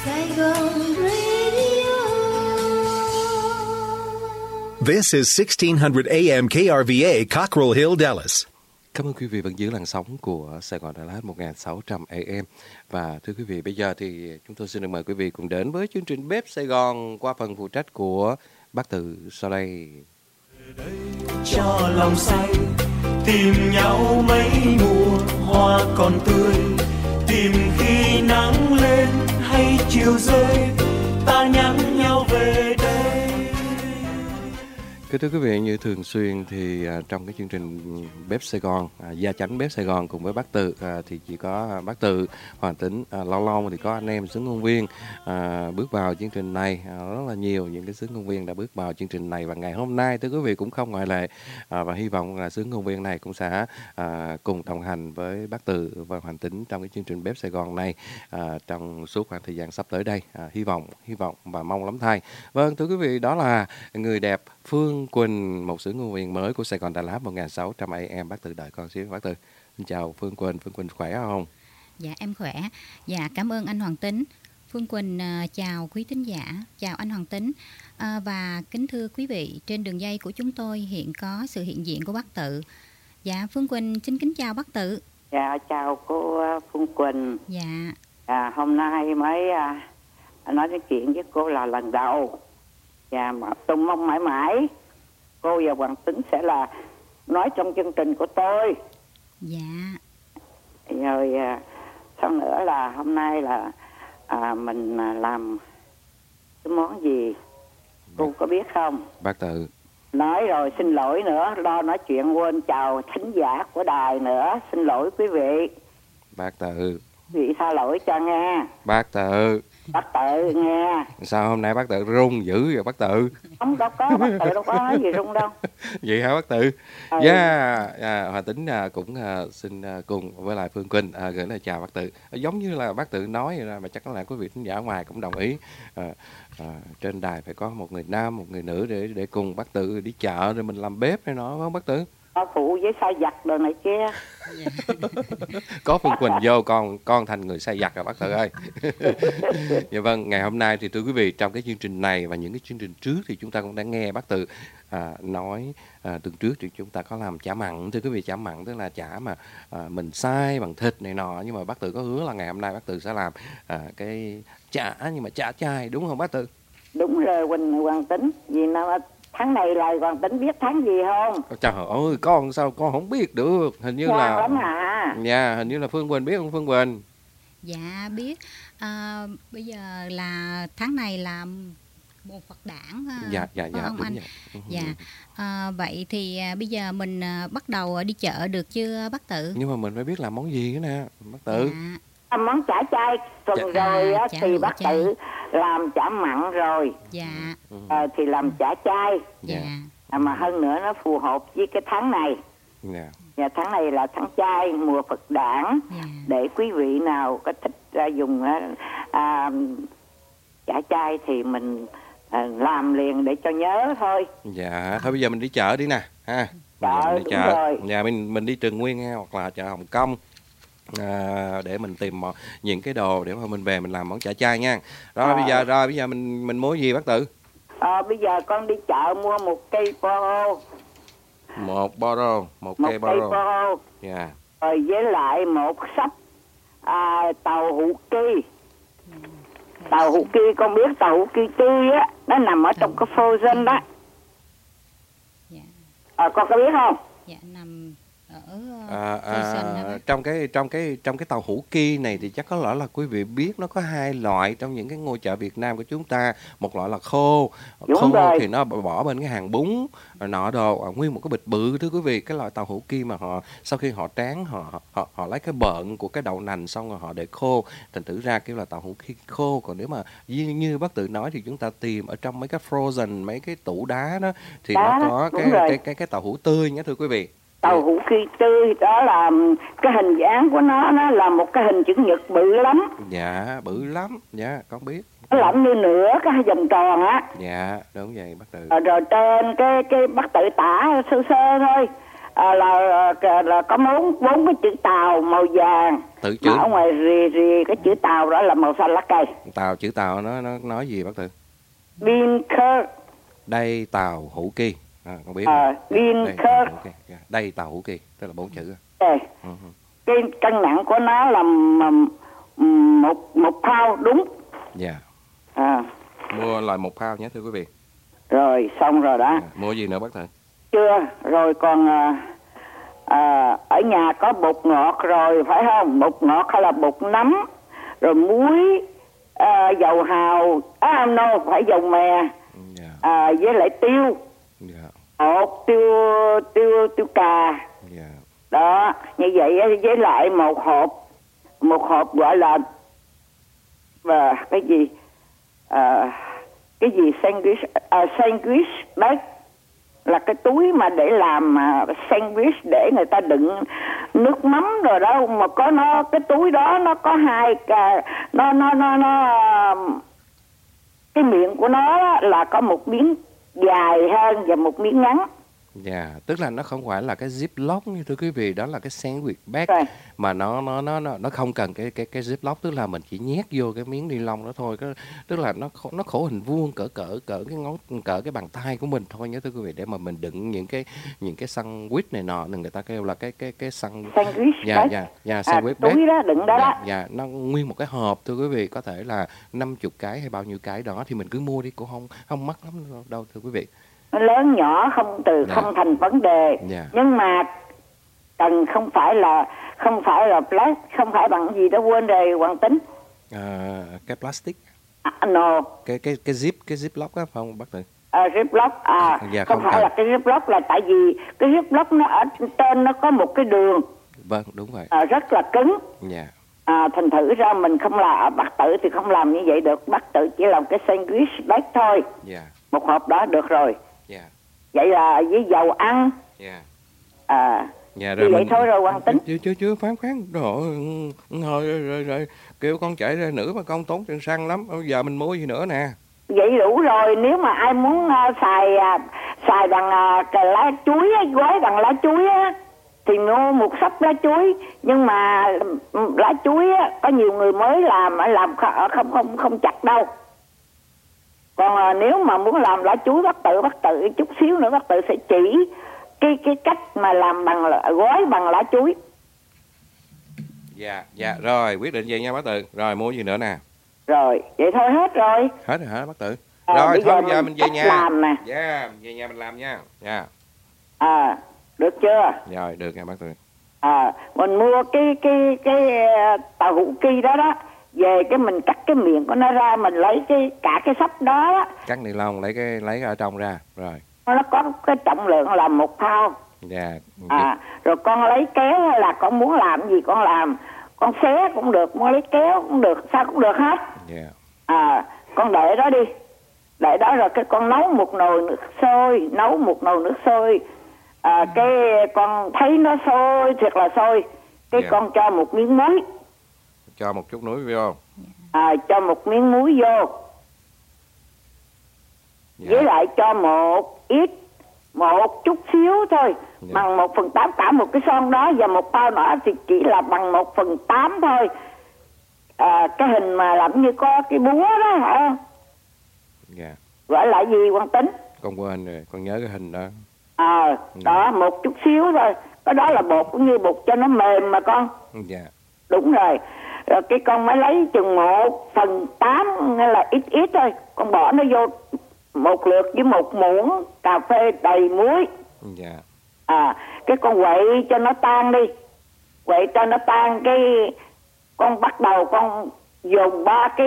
Saigon Radio. This is 1600 AM KRVA, Cockrell Hill, Dallas. Cảm ơn quý vị vẫn giữ làn sóng của Sài Gòn Đà Lạt 1600 AM. Và thưa quý vị, bây giờ thì chúng tôi xin được mời quý vị cùng đến với chương trình Bếp Sài Gòn qua phần phụ trách của bác Từ sau đây. Cho lòng say tìm nhau mấy mùa hoa còn tươi, tìm khi nắng lên hay chiều rơi, ta nhắn nhau về đây. Thưa quý vị, như thường xuyên thì trong cái chương trình Bếp Sài Gòn, gia chánh Bếp Sài Gòn cùng với bác Từ thì chỉ có bác Từ, Hoàng Tính, lâu lâu thì có anh em xướng ngôn viên bước vào chương trình này, rất là nhiều những cái xướng ngôn viên đã bước vào chương trình này, và ngày hôm nay thưa quý vị cũng không ngoại lệ, và hy vọng là xướng ngôn viên này cũng sẽ cùng đồng hành với bác Từ và Hoàng Tính trong cái chương trình Bếp Sài Gòn này trong suốt khoảng thời gian sắp tới đây. Hy vọng và mong lắm thay. Vâng, thưa quý vị, đó là người đẹp Phương Quỳnh, một xướng ngôn viên mới của Sài Gòn Đà Lạt 1600 AM. Bác Từ đợi con xíu, bác Từ. Xin chào Phương Quỳnh. Phương Quỳnh khỏe không? Dạ em khỏe. Dạ cảm ơn anh Hoàng Tính. Phương Quỳnh chào quý thính giả, chào anh Hoàng Tính, và kính thưa quý vị, trên đường dây của chúng tôi hiện có sự hiện diện của bác Tự. Dạ Phương Quỳnh xin kính chào bác Tự. Dạ chào cô Phương Quỳnh. Dạ. Hôm nay mới nói cái chuyện với cô là lần đầu. Và tôi mong mãi mãi cô và Hoàng Tính sẽ là nói trong chương trình của tôi. Dạ. Rồi xong nữa là hôm nay là mình làm cái món gì cô có biết không? Bác Tự. Nói rồi xin lỗi nữa, lo nói chuyện quên chào thính giả của đài nữa. Xin lỗi quý vị. Bác Tự. Quý vị tha lỗi cho nghe. Bác Tự. Bác Tự nghe. Sao hôm nay bác Tự run dữ vậy bác Tự? Không đâu có, bác Tự đâu có nói gì run đâu. Vậy hả bác Tự? Dạ, Hòa Tính cũng xin cùng với lại Phương Quỳnh gửi lời chào bác Tự. Giống như là bác Tự nói vậy, mà chắc là quý vị thính giả ngoài cũng đồng ý. Trên đài phải có một người nam, một người nữ để cùng bác Tự đi chợ rồi mình làm bếp hay nó, phải không bác Tự? Phụ với sai giặt đồ này kia. Có Phương Quỳnh vô con thành người sai giặt rồi bác Tự ơi. Dạ vâng, ngày hôm nay thì thưa quý vị, trong cái chương trình này và những cái chương trình trước thì chúng ta cũng đã nghe bác Tự nói tuần trước thì chúng ta có làm chả mặn. Thưa quý vị, chả mặn tức là chả mà mình xay bằng thịt này nọ, nhưng mà bác Tự có hứa là ngày hôm nay bác Tự sẽ làm cái chả, nhưng mà chả chay, đúng không bác Tự? Đúng rồi Hoàng Tính. Vì nào tháng này là Hoàng Tính biết tháng gì không? Trời ơi, con sao con không biết được? Hình như là lắm hả? Dạ, hình như là Phương Quỳnh biết không Phương Quỳnh? Dạ biết. Bây giờ là tháng này là mùa Phật đản. Dạ không đúng anh? vậy. Dạ. Vậy thì bây giờ mình bắt đầu đi chợ được chưa bác Tự? Nhưng mà mình phải biết làm món gì nữa nè bác Tự. Dạ. Món chả chay tuần rồi thì bác Tự làm chả mặn rồi. Dạ. Thì làm chả chay. Dạ. Mà hơn nữa nó phù hợp với cái tháng này. Dạ. Và tháng này là tháng chay, mùa Phật đản. Để quý vị nào có thích dùng chả chay thì mình làm liền để cho nhớ thôi. Dạ, thôi bây giờ mình đi chợ đi nè ha. Chợ, đi chợ. Rồi. Dạ, mình đi Trần Nguyên ha, hoặc là chợ Hồng Kông. Để mình tìm những cái đồ để mà mình về mình làm món chả chay nha. Rồi bây giờ mình mua gì bác Tự? Bây giờ con đi chợ mua một cây boro. Một cây boro. Dạ. Rồi với lại một sắp tàu hũ ki. Tàu hũ ki, con biết tàu hũ ki tươi á, nó nằm ở trong cái frozen đó. Dạ. Con có biết không? Dạ, nằm ở trong cái tàu hũ ki này thì chắc có lẽ là quý vị biết nó có hai loại trong những cái ngôi chợ Việt Nam của chúng ta. Một loại là khô thì nó bỏ bên cái hàng bún nọ đồ, nguyên một cái bịch bự thưa quý vị. Cái loại tàu hũ ki mà họ sau khi họ tráng họ lấy cái bợn của cái đậu nành xong rồi họ để khô, thành thử ra cái là tàu hũ ki khô. Còn nếu mà như bác Tự nói thì chúng ta tìm ở trong mấy cái frozen, mấy cái tủ đá đó thì nó có cái tàu hũ tươi nhé thưa quý vị. Tàu hũ ki tươi đó là cái hình dáng của nó là một cái hình chữ nhật bự lắm. Dạ, bự lắm. Dạ, con biết. Nó lỏng như nửa cái vòng tròn á. Dạ, đúng vậy bác Tự. Rồi trên cái bác Tự tả sơ sơ thôi. là có bốn cái chữ Tàu màu vàng. Tự chữ mà ở ngoài rì cái chữ Tàu đó là màu xanh lá cây. Tàu, chữ Tàu nó nói gì bác Tự? Binkert. Đây Tàu Hữu Kỳ. Con biết. Binkert. Đây Tàu Hữu Kỳ, tức là 4 chữ. Cái cân nặng của nó là một pound đúng. Dạ. Mua loại 1 pound nhé thưa quý vị. Rồi xong rồi đó. Mua gì nữa bác Tự? Chưa. Rồi còn ở nhà có bột ngọt rồi phải không? Bột ngọt hay là bột nấm, rồi muối, dầu hào, phải dầu mè, với lại tiêu, bột tiêu cà. Đó, như vậy với lại một hộp gọi là cái gì sandwich đấy, là cái túi mà để làm sandwich, để người ta đựng nước mắm rồi đó, mà có nó cái túi đó nó có hai nó cái miệng của nó là có một miếng dài hơn và một miếng ngắn. Dạ, tức là nó không phải là cái ziplock như thưa quý vị, đó là cái sandwich bag mà nó không cần cái ziplock, tức là mình chỉ nhét vô cái miếng ni lông đó thôi, tức là nó khổ hình vuông cỡ cái bàn tay của mình thôi nhớ thưa quý vị, để mà mình đựng những cái sandwich này nọ, người ta kêu là cái sandwich. Dạ, sandwich bag. Túi đó đựng đó. Dạ, nó nguyên một cái hộp thưa quý vị, có thể là 50 cái hay bao nhiêu cái đó thì mình cứ mua đi, cũng không mắc lắm đâu thưa quý vị. Lớn nhỏ không thành vấn đề, nhưng mà cần không phải là plastic, không phải bằng gì đó, quên rồi Hoàng Tính. Cái plastic. No. Cái ziplock á, phải không bác Tự? Ziplock không phải là cái ziplock, là tại vì cái ziplock nó ở trên nó có một cái đường. Vâng, đúng vậy. Rất là cứng. Dạ. Thành thử ra mình không làm, bác Tự thì không làm như vậy được, bác Tự chỉ làm cái sandwich bag thôi. Dạ. Một hộp đó được rồi. Dạ. Vậy là với dầu ăn. Dạ. Dạ, rồi vậy thôi rồi Hoàng Tính. Chưa phán rồi kêu con chạy ra nữa mà con tốn tiền xăng lắm, bây giờ mình mua gì nữa nè. Vậy đủ rồi, nếu mà ai muốn xài bằng lá chuối, gói bằng lá chuối á, thì mua một xấp lá chuối. Nhưng mà lá chuối á, có nhiều người mới làm không chặt đâu. Còn nếu mà muốn làm lá chuối, bác tự chút xíu nữa bác Tự sẽ chỉ cái cách mà làm gói bằng lá chuối. Dạ rồi, quyết định vậy nha bác Tự. Rồi mua gì nữa nè. Rồi, vậy thôi hết rồi. Hết rồi hả bác Tự? Rồi thôi bây giờ mình về nhà. Làm nè. Dạ, về nhà mình làm nha. Dạ. Được chưa? Rồi, được nha bác Tự. Mình mua cái tàu hũ kỳ đó, về cái mình cắt cái miệng của nó ra, mình lấy cả cái sắp đó. Cắt ni lông, lấy ở trong ra, rồi. Nó có cái trọng lượng là 1 pound. Dạ. Rồi con lấy kéo, hay là con muốn làm gì con làm, con xé cũng được, muốn lấy kéo cũng được, sao cũng được hết. Dạ. Con để đó đi, để đó rồi cái con nấu một nồi nước sôi, cái con thấy nó sôi thiệt là sôi, cái con cho một miếng muối. Cho một chút muối vô. Cho một miếng muối vô. Với lại cho một chút xíu thôi, bằng 1/8 cả một cái son đó, và một bao nữa thì chỉ là bằng 1/8 thôi. Cái hình mà làm như có cái búa đó hả? Dạ. Gọi là gì Hoàng Tính? Con quên rồi, con nhớ cái hình đó. Đó, một chút xíu thôi. Cái đó là bột, cũng như bột cho nó mềm mà con. Dạ. Đúng rồi. Rồi cái con mới lấy chừng 1/8, hay là ít thôi, con bỏ nó vô một lượt với một muỗng cà phê đầy muối. Dạ. Cái con quậy cho nó tan đi, quậy cho nó tan, cái con bắt đầu con dùng ba cái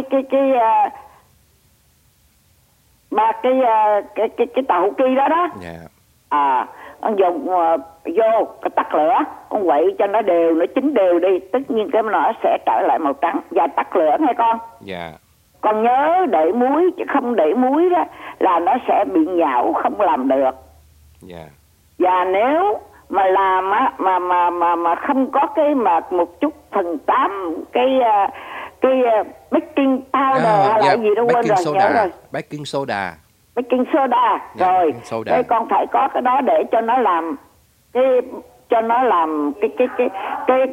tàu hũ kỳ đó. Dạ. Con dùng vô cái tắt lửa, con quậy cho nó đều, nó chín đều đi, tất nhiên cái nó sẽ trở lại màu trắng. Và tắt lửa nghe con. Dạ. Con nhớ để muối, chứ không để muối đó là nó sẽ bị nhão, không làm được. Dạ. Và nếu mà làm á mà không có cái mà một chút 1/8 cái baking powder hay là gì đó, quên rồi, nhớ rồi. Baking soda. Baking soda. Rồi. Soda. Đây con phải có cái đó để cho nó làm cái cho nó làm cái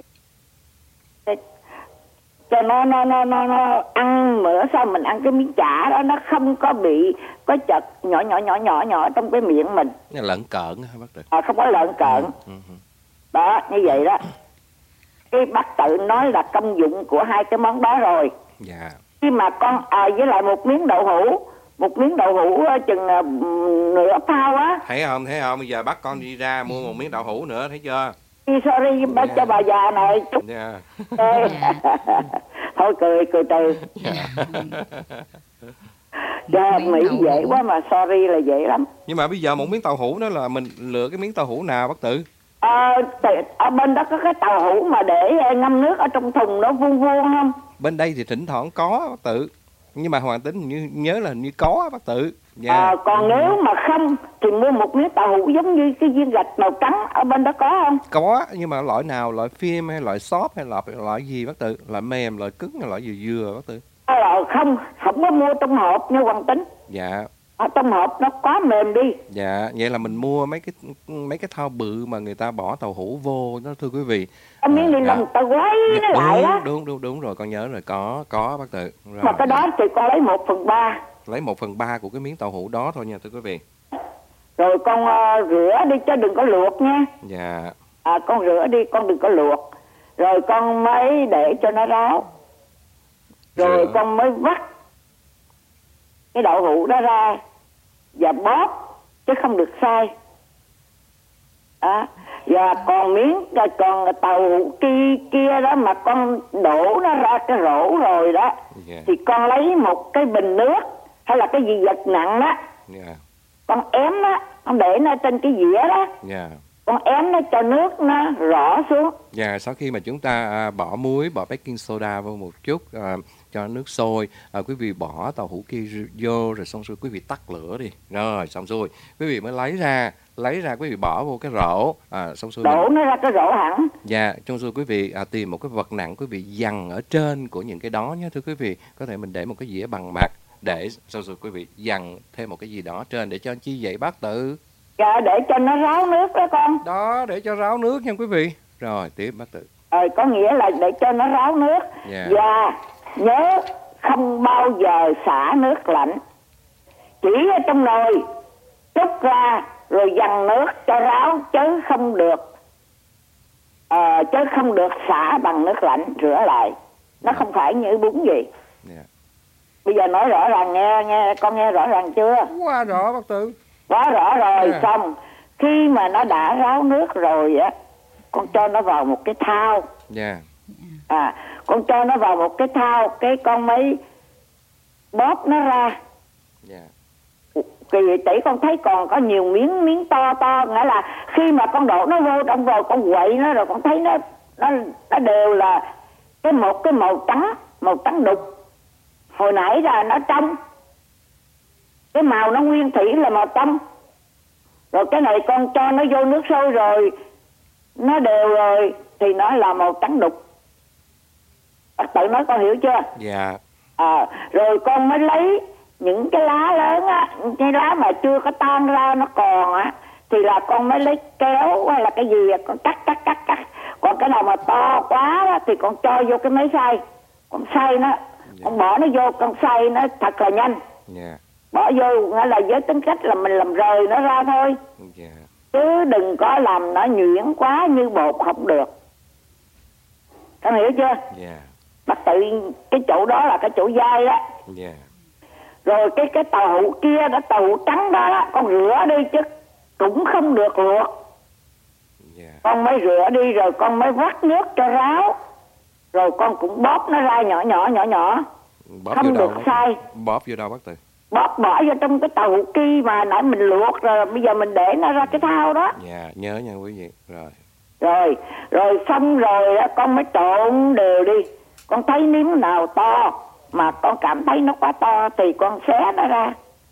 cho nó ăn mà sao mình ăn cái miếng chả đó nó không có bị có chật nhỏ trong cái miệng mình. Lợn cợn hả bác Tự? Không có lợn cợn. Đó, như vậy đó. Cái bác Tự nói là công dụng của hai cái món đó rồi. Dạ. Khi mà con với lại một miếng đậu hũ chừng nửa phao á. Thấy không? Bây giờ bắt con đi ra mua một miếng đậu hũ nữa, thấy chưa? Sorry bác cho bà già này chút. Dạ. Thôi cười từ. Dạ, Mỹ dễ quá mà sorry là dễ lắm. Nhưng mà bây giờ một miếng tàu hũ đó là mình lựa cái miếng tàu hũ nào bác Tự? Ở bên đó có cái tàu hũ mà để ngâm nước ở trong thùng nó vuông không? Bên đây thì thỉnh thoảng có bác Tự. Nhưng mà Hoàng Tính nhớ là như có bác Tự. Dạ. Còn nếu mà không thì mua một miếng tàu hũ giống như cái viên gạch màu trắng, ở bên đó có không? Có, nhưng mà loại nào? Loại phim hay loại xốp hay loại gì bác Tự? Loại mềm, loại cứng hay loại dừa bác Tự? Không có mua trong hộp như Hoàng Tính. Dạ. Ở trong hộp nó quá mềm đi. Dạ, vậy là mình mua mấy cái thau bự mà người ta bỏ tàu hũ vô đó thưa quý vị. Miếng ni lông ta quay nó lại đó. Đúng rồi, con nhớ rồi, có bác Tự. Rồi. Mà cái đó thì con lấy 1/3. Lấy 1/3 của cái miếng tàu hũ đó thôi nha thưa quý vị. Rồi con rửa đi chứ đừng có luộc nha. Dạ. Con rửa đi, con đừng có luộc. Rồi con mới để cho nó ráo. Rồi con mới vắt cái đậu hũ đó ra và bóp chứ không được xay. Và còn tàu hũ kia đó mà con đổ nó ra cái rổ rồi đó. Thì con lấy một cái bình nước hay là cái gì vật nặng đó. Con ém nó, con để nó trên cái dĩa đó. Con ém nó cho nước nó rõ xuống. Dạ, sau khi mà chúng ta bỏ muối, bỏ baking soda vô một chút, cho nước sôi, quý vị bỏ tàu hũ kia vô rồi xong rồi quý vị tắt lửa đi. Rồi xong rồi quý vị mới lấy ra quý vị bỏ vô cái rổ, xong rồi đổ nó ra cái rổ hẳn. Dạ, xong rồi quý vị tìm một cái vật nặng quý vị dằn ở trên của những cái đó nhé thưa quý vị. Có thể mình để một cái dĩa bằng mặt để xong rồi quý vị dằn thêm một cái gì đó trên để cho chi vậy bác Tự? Dạ, để cho nó ráo nước đó con. Đó, để cho ráo nước nha quý vị. Rồi, tiếp bác Tự. Có nghĩa là để cho nó ráo nước. Và nhớ không bao giờ xả nước lạnh. Chỉ ở trong nồi trút ra rồi dằn nước cho ráo chứ không được xả bằng nước lạnh rửa lại. Nó không phải như bún gì. Bây giờ nói rõ ràng nghe con nghe rõ ràng chưa? Quá rõ bác Tự. Quá rõ rồi. Xong khi mà nó đã ráo nước rồi á, con cho nó vào một cái thau. Con cho nó vào một cái thau, cái con mới bóp nó ra. Kỳ tỷ con thấy còn có nhiều miếng to, nghĩa là khi mà con đổ nó vô trong rồi con quậy nó rồi con thấy nó đều là một cái màu trắng đục. Hồi nãy là nó trong, cái màu nó nguyên thủy là màu trong. Rồi cái này con cho nó vô nước sôi rồi nó đều rồi thì nó là màu trắng đục. Bác Tự nói con hiểu chưa? Dạ. Rồi con mới lấy những cái lá lớn á, cái lá mà chưa có tan ra nó còn á, thì là con mới lấy kéo hay là cái gì con cắt. Còn cái nào mà to quá đó, thì con cho vô cái máy xay. Con xay nó, con bỏ nó vô, con xay nó thật là nhanh. Bỏ vô nghĩa là với tính cách là mình làm rời nó ra thôi. Chứ đừng có làm nó nhuyễn quá như bột không được. Con hiểu chưa? Bác Tự cái chỗ đó là cái chỗ dai đó. Rồi cái tàu hũ kia đó, tàu hũ trắng đó, con rửa đi chứ cũng không được luộc. Con mới rửa đi rồi con mới vắt nước cho ráo. Rồi con cũng bóp nó ra nhỏ. Không được xay. Bóp vô đâu bác Tự? Bóp bỏ vô trong cái tàu hũ kia mà nãy mình luộc rồi, bây giờ mình để nó ra cái thau đó. Nhớ nha quý vị. Rồi xong rồi con mới trộn đều đi. Con thấy miếng nào to mà con cảm thấy nó quá to thì con xé nó ra.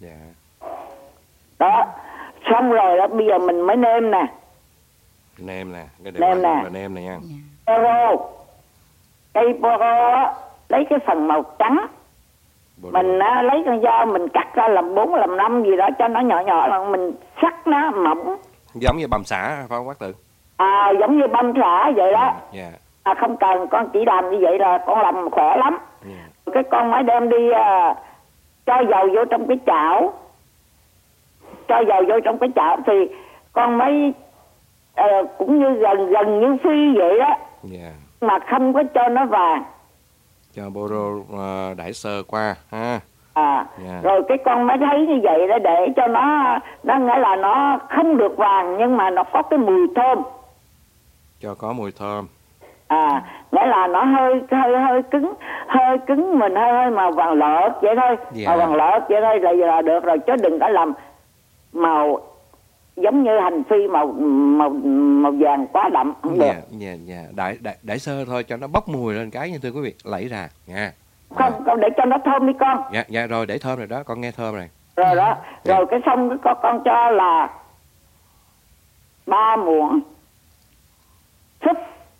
Đó. Xong rồi đó, bây giờ mình mới nêm nè. Nêm nè. Nêm nè nha. Poro. Cây poro lấy cái phần màu trắng. Mình lấy con dao mình cắt ra làm 4 làm 5 gì đó cho nó nhỏ là mình sắc nó mỏng. Giống như bầm xả phải không bác Tự? Giống như băm xả vậy đó. Dạ. Không cần, con chỉ làm như vậy là con làm khỏe lắm. Cái con mới đem đi cho dầu vô trong cái chảo. Cho dầu vô trong cái chảo thì con mới cũng như gần như phi vậy đó. Dạ. Mà không có cho nó vàng. Cho boro đãi sơ qua ha. Rồi cái con mới thấy như vậy đó, để cho nó nghĩa là nó không được vàng nhưng mà nó có cái mùi thơm. Cho có mùi thơm. Nghĩa là nó hơi cứng, mình hơi màu vàng lợt vậy thôi. Màu vàng lợt vậy thôi là được rồi, chứ đừng có làm màu giống như hành phi màu vàng quá đậm không được. Đãi sơ thôi cho nó bốc mùi lên cái nha thưa quý vị, lẩy ra nha. Không, để cho nó thơm đi con. Dạ rồi, để thơm rồi đó, con nghe thơm rồi. Rồi đó, rồi cái xong con cho là 3 muỗng súp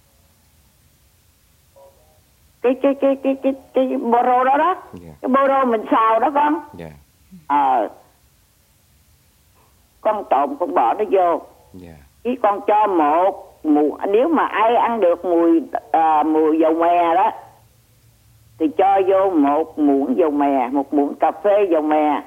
cái boro đó đó. Cái boro mình xào đó con. Con trộn con bỏ nó vô. Chỉ con cho một muỗng, nếu mà ai ăn được mùi dầu mè đó thì cho vô 1 muỗng dầu mè, 1 muỗng cà phê dầu mè.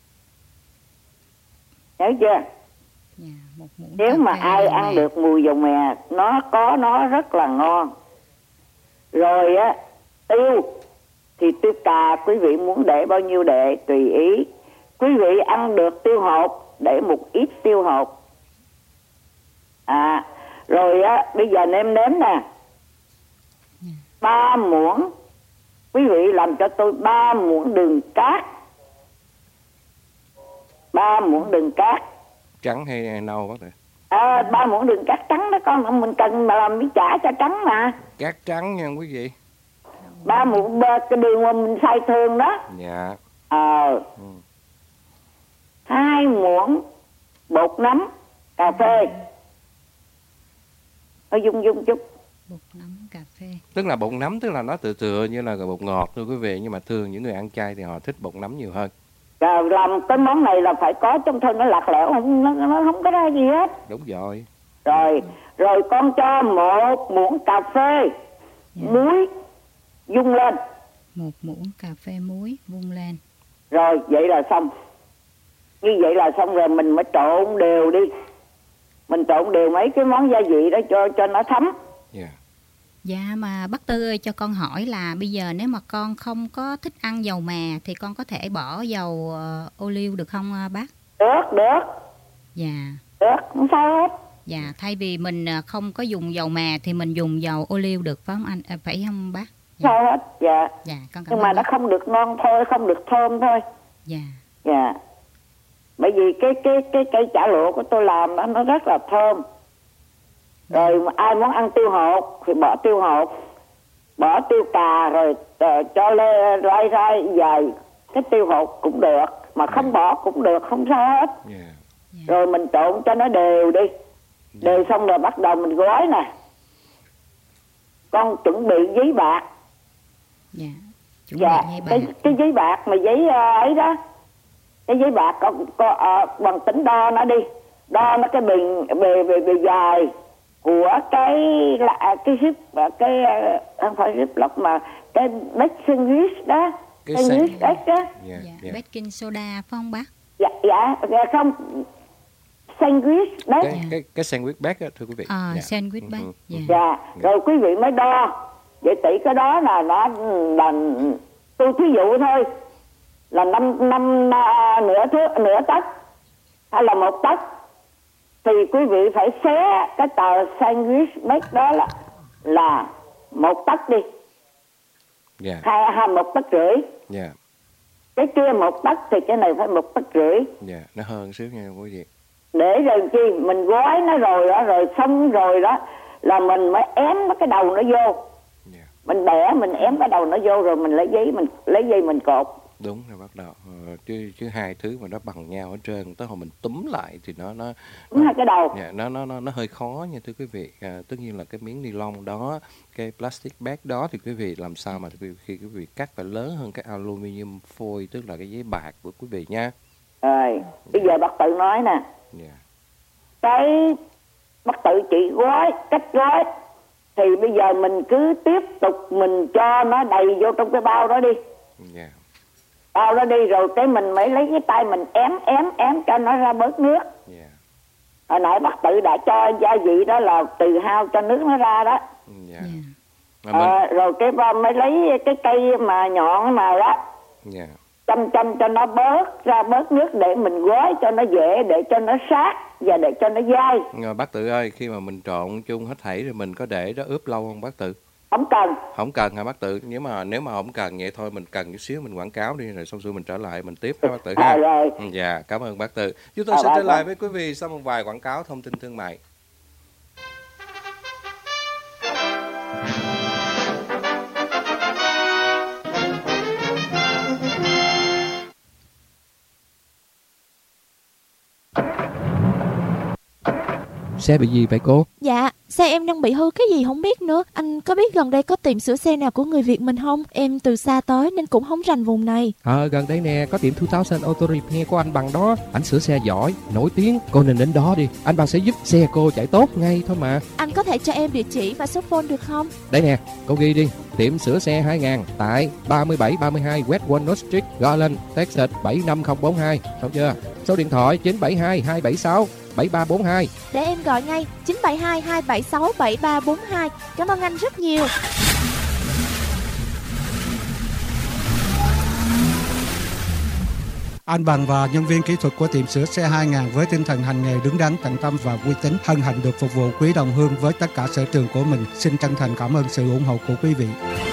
Nhớ chưa? Nếu mà ai ăn được mùi dầu mè, nó rất là ngon. Rồi á, tiêu thì tiêu cà quý vị muốn để bao nhiêu để tùy ý. Quý vị ăn được tiêu hột để một ít tiêu hột. Rồi á, bây giờ nêm nếm nè. 3 muỗng. Quý vị làm cho tôi 3 muỗng đường cát. 3 muỗng đường cát. Trắng hay nâu bác Tự? 3 muỗng đường cát trắng đó con, mình cần mà làm miếng chả cho trắng mà. Cát trắng nha quý vị. 3 muỗng cái đường mà mình xay thường đó. Dạ. 2 muỗng bột nấm cà phê. Dung chút. Bột nấm cà phê. Tức là bột nấm tức là nó tựa như là bột ngọt thưa quý vị, nhưng mà thường những người ăn chay thì họ thích bột nấm nhiều hơn. Làm cái món này là phải có trong thân nó lạc lẽo, nó không có ra gì hết. Đúng rồi. Rồi con cho 1 muỗng cà phê muối vung lên. 1 muỗng cà phê muối vung lên. Rồi vậy là xong. Như vậy là xong rồi mình mới trộn đều đi. Mình trộn đều mấy cái món gia vị đó cho nó thấm. Dạ mà bác Tư ơi, cho con hỏi là bây giờ nếu mà con không có thích ăn dầu mè thì con có thể bỏ dầu ô liu được không bác? Được. Dạ. Được, không sao hết. Dạ, thay vì mình không có dùng dầu mè thì mình dùng dầu ô liu được phải không anh? Phải không bác? Sao hết, dạ. Dạ, con cảm nhưng mà bác. nó không được ngon thôi, không được thơm thôi. Dạ. Bởi vì cái cây chả lụa của tôi làm đó, nó rất là thơm. Rồi ai muốn ăn tiêu hột thì bỏ tiêu hột, bỏ tiêu cà, rồi cho lây ra vài cái tiêu hột cũng được, mà không bỏ cũng được, không sao hết. Rồi mình trộn cho nó đều đi. Đều xong rồi bắt đầu mình gói nè. Con chuẩn bị giấy bạc. Cái giấy bạc mà giấy ấy đó, cái giấy bạc bằng tính đo nó đi, đo nó cái bề dài của cái zip, cái không phải zip lock mà cái baking đó, cái yeast đó. Baking soda phải không bác? Dạ không, sandwich bag. Cái sandwich bag đó, thưa quý vị. Sandwich bag. Rồi quý vị mới đo. Vậy tỷ cái đó là nó là tôi thí dụ thôi, là nửa tấc hay là 1 tấc thì quý vị phải xé cái tờ sandwich bag đó là 1 tấc đi. Hay 1 tấc rưỡi. Cái kia 1 tấc thì cái này phải 1 tấc rưỡi. Nó hơn xíu nha quý vị. Để rồi chi mình gói nó rồi đó, rồi xong rồi đó là mình mới ém cái đầu nó vô. Mình bẻ, mình ém cái đầu nó vô rồi mình lấy dây mình cột. Đúng rồi, bắt đầu chứ hai thứ mà nó bằng nhau hết trơn, tới hồi mình túm lại thì nó hai cái đầu. Nó hơi khó nha thưa quý vị. Tất nhiên là cái miếng ni lông đó, cái plastic bag đó thì quý vị làm sao mà khi quý vị cắt phải lớn hơn cái aluminium foil, tức là cái giấy bạc của quý vị nha. Rồi bây giờ bác tự nói nè. cái bác tự chỉ gói, cách gói. Thì bây giờ mình cứ tiếp tục mình cho nó đầy vô trong cái bao đó đi. Dạ. Bao đó đi rồi cái mình mới lấy cái tay mình ém cho nó ra bớt nước. Dạ. Hồi nãy bác tự đã cho gia vị đó là từ hao cho nước nó ra đó. Dạ. Rồi cái mới lấy cái cây mà nhọn mà đó. Dạ. Chăm cho nó bớt nước để mình gói cho nó dễ, để cho nó sát và để cho nó dai. Rồi bác Tự ơi, khi mà mình trộn chung hết thảy rồi mình có để đó ướp lâu không bác Tự? Không cần. Không cần hả bác Tự? Nếu mà không cần vậy thôi, mình cần chút xíu mình quảng cáo đi, rồi xong xuôi mình trở lại mình tiếp ha bác Tự ha. Rồi. Dạ, cảm ơn bác Tự. Chúng tôi sẽ trở lại với quý vị sau một vài quảng cáo thông tin thương mại. Xe bị gì vậy cô? Dạ, xe em đang bị hư cái gì không biết nữa. Anh có biết gần đây có tiệm sửa xe nào của người Việt mình không? Em từ xa tới nên cũng không rành vùng này. Gần đây nè, có tiệm 2000 Auto Repair của anh Bằng đó. Anh sửa xe giỏi, nổi tiếng. Cô nên đến đó đi. Anh Bằng sẽ giúp xe cô chạy tốt ngay thôi mà. Anh có thể cho em địa chỉ và số phone được không? Đây nè, cô ghi đi. Tiệm sửa xe 2000 tại 3732 West Walnut Street, Garland, Texas 75042. Xong chưa? Số điện thoại 972 276 7342. Để em gọi ngay 972 276 7342. Cảm ơn anh rất nhiều. Anh Bằng và nhân viên kỹ thuật của tiệm sửa xe 2000 với tinh thần hành nghề đứng đắn, tận tâm và uy tín hân hạnh được phục vụ quý đồng hương với tất cả sở trường của mình. Xin chân thành cảm ơn sự ủng hộ của quý vị.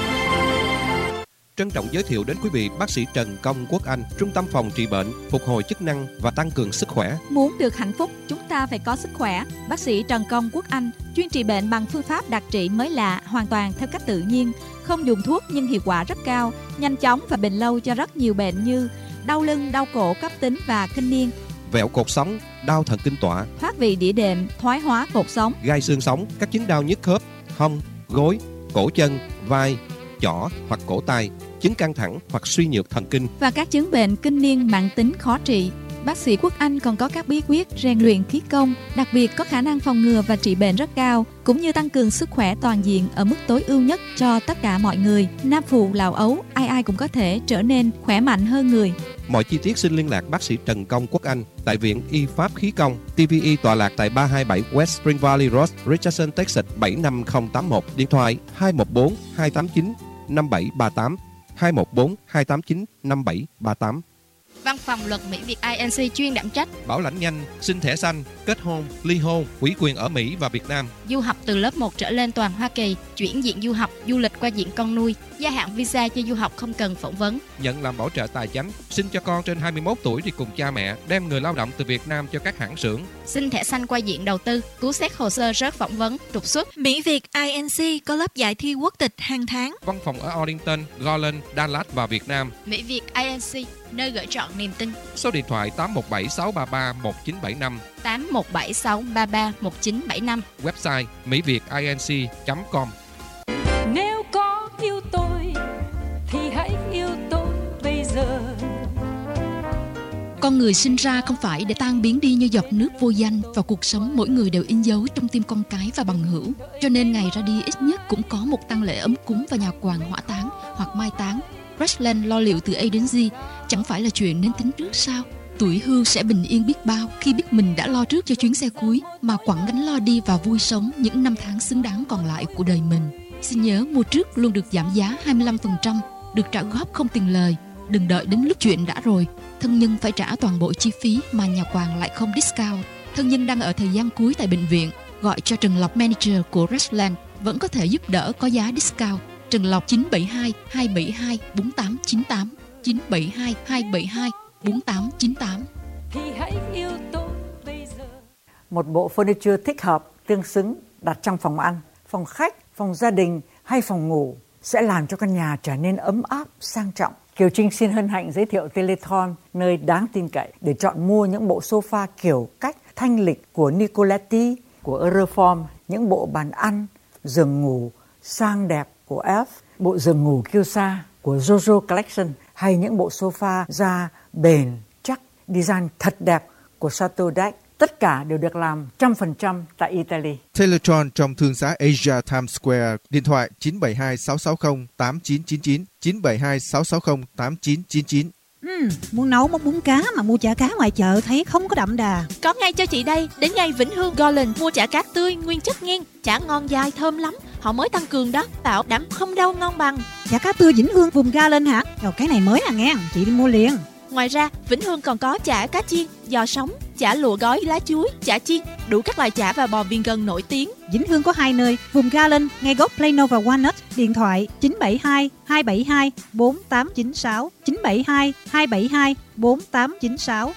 Trân trọng giới thiệu đến quý vị bác sĩ Trần Công Quốc Anh, Trung tâm phòng trị bệnh, phục hồi chức năng và tăng cường sức khỏe. Muốn được hạnh phúc, chúng ta phải có sức khỏe. Bác sĩ Trần Công Quốc Anh chuyên trị bệnh bằng phương pháp đặc trị mới lạ, hoàn toàn theo cách tự nhiên, không dùng thuốc nhưng hiệu quả rất cao, nhanh chóng và bền lâu cho rất nhiều bệnh như đau lưng, đau cổ cấp tính và kinh niên, vẹo cột sống, đau thần kinh tọa, thoát vị đĩa đệm, thoái hóa cột sống, gai xương sống, các chứng đau nhức khớp, hông, gối, cổ chân, vai, chỏ hoặc cổ tay, chứng căng thẳng hoặc suy nhược thần kinh và các chứng bệnh kinh niên mãn tính khó trị. Bác sĩ Quốc Anh còn có các bí quyết rèn luyện khí công, đặc biệt có khả năng phòng ngừa và trị bệnh rất cao, cũng như tăng cường sức khỏe toàn diện ở mức tối ưu nhất cho tất cả mọi người. Nam phụ, lão ấu, ai cũng có thể trở nên khỏe mạnh hơn người. Mọi chi tiết xin liên lạc bác sĩ Trần Công Quốc Anh tại Viện Y Pháp Khí Công, TVE tọa lạc tại 327 West Spring Valley Road, Richardson, Texas 75081, điện thoại 214 289 5738, 214 289 5738. Văn phòng luật Mỹ Việt INC chuyên đảm trách bảo lãnh nhanh, xin thẻ xanh, kết hôn, ly hôn, ủy quyền ở Mỹ và Việt Nam, du học từ lớp 1 trở lên toàn Hoa Kỳ, chuyển diện du học, du lịch qua diện con nuôi, gia hạn visa cho du học không cần phỏng vấn, nhận làm bảo trợ tài chính, xin cho con trên 21 tuổi đi cùng cha mẹ, đem người lao động từ Việt Nam cho các hãng xưởng, xin thẻ xanh qua diện đầu tư, cứu xét hồ sơ rớt phỏng vấn, trục xuất. Mỹ Việt INC có lớp dạy thi quốc tịch hàng tháng. Văn phòng ở Arlington, Garland, Dallas và Việt Nam. Mỹ Việt INC, nơi gửi trọn niềm tin. Số điện thoại 817-633-1975, 817-633-1975. Website mỹviệtinc.com. Nếu có yêu tôi thì hãy yêu tôi bây giờ. Con người sinh ra không phải để tan biến đi như giọt nước vô danh, và cuộc sống mỗi người đều in dấu trong tim con cái và bằng hữu. Cho nên ngày ra đi ít nhất cũng có một tang lễ ấm cúng và nhà quàng hỏa táng hoặc mai táng. Restland lo liệu từ A đến Z chẳng phải là chuyện nên tính trước sao? Tuổi hưu sẽ bình yên biết bao khi biết mình đã lo trước cho chuyến xe cuối, mà quẳng gánh lo đi và vui sống những năm tháng xứng đáng còn lại của đời mình. Xin nhớ mua trước luôn được giảm giá 25%, được trả góp không tiền lời. Đừng đợi đến lúc chuyện đã rồi, thân nhân phải trả toàn bộ chi phí mà nhà quàng lại không discount. Thân nhân đang ở thời gian cuối tại bệnh viện, gọi cho Trần Lộc, manager của Restland, vẫn có thể giúp đỡ có giá discount. Trần Lộc 972 272 4898, 972 272 4898. Thì hãy yêu tôi bây giờ. Một bộ furniture thích hợp, tương xứng đặt trong phòng ăn, phòng khách, phòng gia đình hay phòng ngủ sẽ làm cho căn nhà trở nên ấm áp, sang trọng. Kiều Trinh xin hân hạnh giới thiệu Telethon, nơi đáng tin cậy để chọn mua những bộ sofa kiểu cách thanh lịch của Nicoletti, của Euroform, những bộ bàn ăn, giường ngủ sang đẹp của F, bộ giường ngủ Kyosa của Jojo Collection, hay những bộ sofa da bền chắc, design thật đẹp của Chateau d'Aix. Tất cả đều được làm 100% tại Italy. Teletron trong thương xá Asia Times Square, điện thoại 972 660 8999, 972 660 8999. Muốn nấu món bún cá mà mua chả cá ngoài chợ thấy không có đậm đà. Có ngay cho chị đây, đến ngay Vĩnh Hương Garden mua chả cá tươi nguyên chất nghiêng, chả ngon dai thơm lắm. Họ mới tăng cường đó, bảo đảm không đâu ngon bằng. Chả cá tươi Vĩnh Hương vùng Garden hả? Rồi cái này mới à nghe, chị đi mua liền. Ngoài ra, Vĩnh Hương còn có chả cá chiên, giò sống, chả lụa gói lá chuối, chả chiên, đủ các loại chả và bò viên gân nổi tiếng. Vĩnh Hương có 2 nơi, vùng Garland ngay góc Plano và Walnut, điện thoại 972 272 4896, 972 272 4896.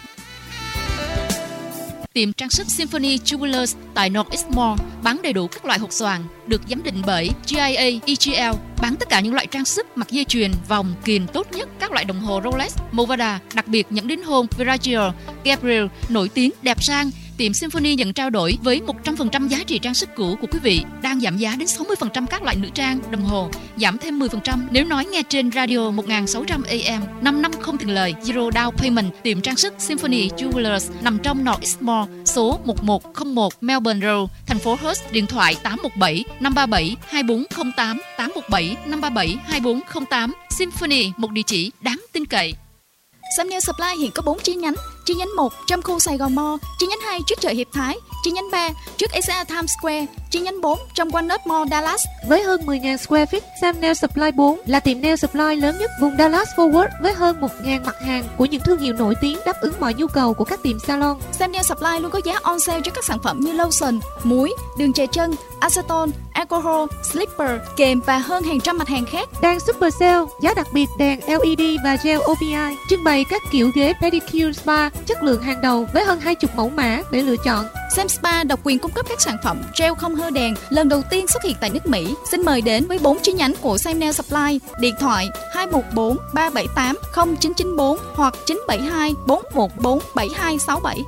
Tiệm trang sức Symphony Jewelers tại Northeast Mall bán đầy đủ các loại hột xoàn được giám định bởi GIA EGL, bán tất cả những loại trang sức, mặt dây chuyền, vòng, kiềng tốt nhất, các loại đồng hồ Rolex, Movada, đặc biệt những đính hôn Versace, Gabriel nổi tiếng đẹp sang. Tiệm Symphony nhận trao đổi với 100% giá trị trang sức cũ của quý vị, đang giảm giá đến 60% các loại nữ trang, đồng hồ, giảm thêm 10% nếu nói nghe trên radio 1600 AM, 5 năm không tiền lời, zero down payment. Tiệm trang sức Symphony Jewelers nằm trong Northeast Mall, số 1101 Melbourne Road, thành phố Perth, điện thoại 817 537 2408, 817 537 2408. Symphony, một địa chỉ đáng tin cậy. Samnel Supply hiện có 4 chi nhánh. Chi nhánh 1 trong khu Sài Gòn Mall, chi nhánh 2 trước chợ Hiệp Thái, chi nhánh 3 trước Asia Times Square, chi nhánh 4 trong Walnut Mall, Dallas. Với hơn 10.000 square feet, Sam Nail Supply 4 là tiệm nail supply lớn nhất vùng Dallas Fort Worth với hơn 1.000 mặt hàng của những thương hiệu nổi tiếng đáp ứng mọi nhu cầu của các tiệm salon. Sam Nail Supply luôn có giá on sale cho các sản phẩm như lotion, muối, đường chè chân, acetone, alcohol, slipper, kềm và hơn hàng trăm mặt hàng khác. Đang super sale, giá đặc biệt đèn LED và gel OPI, trưng bày các kiểu ghế pedicure spa chất lượng hàng đầu với hơn 20 mẫu mã để lựa chọn. Sam Spa độc quyền cung cấp các sản phẩm gel không hơ đèn, lần đầu tiên xuất hiện tại nước Mỹ. Xin mời đến với 4 chi nhánh của Sam Nail Supply, điện thoại 214 378 0994 hoặc 972 414 7267.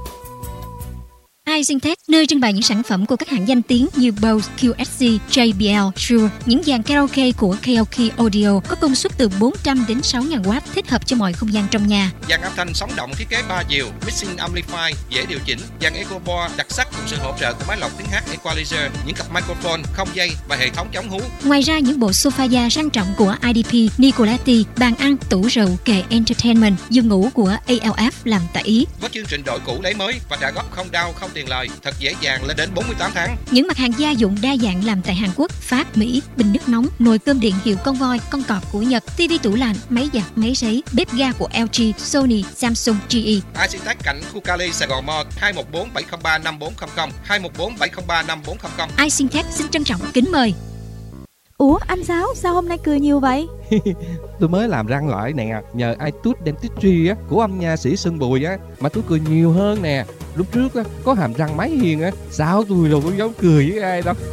iSyntech, nơi trưng bày những sản phẩm của các hãng danh tiếng như Bose, QSC, JBL, Shure, những dàn karaoke của Karaoke Audio có công suất từ 400 đến 6.000W, thích hợp cho mọi không gian trong nhà. Dàn âm thanh sống động thiết kế 3 chiều, mixing amplifier dễ điều chỉnh, dàn echo board đặc sắc cùng sự hỗ trợ của máy lọc tiếng hát Equalizer, những cặp microphone không dây và hệ thống chống hú. Ngoài ra, những bộ sofa da sang trọng của IDP, Nicoletti, bàn ăn, tủ rượu, kệ entertainment, giường ngủ của ALF làm tại Ý. Với chương trình đổi cũ lấy mới và trả góp không đau không tiền lời, thật dễ dàng lên đến 48 tháng. Những mặt hàng gia dụng đa dạng làm tại Hàn Quốc, Pháp, Mỹ, bình nước nóng, nồi cơm điện hiệu con voi, con cọp của Nhật, TV tủ lạnh, máy giặt, máy sấy, bếp ga của LG, Sony, Samsung, GE. iSyntech cạnh khu Cali, Sài Gòn Mall, 214 703 5400, 214 703 5400. iSyntech xin trân trọng kính mời. Ủa anh Sáu, sao hôm nay cười nhiều vậy? Tôi mới làm răng lại nè, nhờ iTooth Dentistry á, của ông nha sĩ Sơn Bùi á, mà tôi cười nhiều hơn nè. Lúc trước á, có hàm răng máy hiền á, sao tôi đâu có dám cười với ai đâu.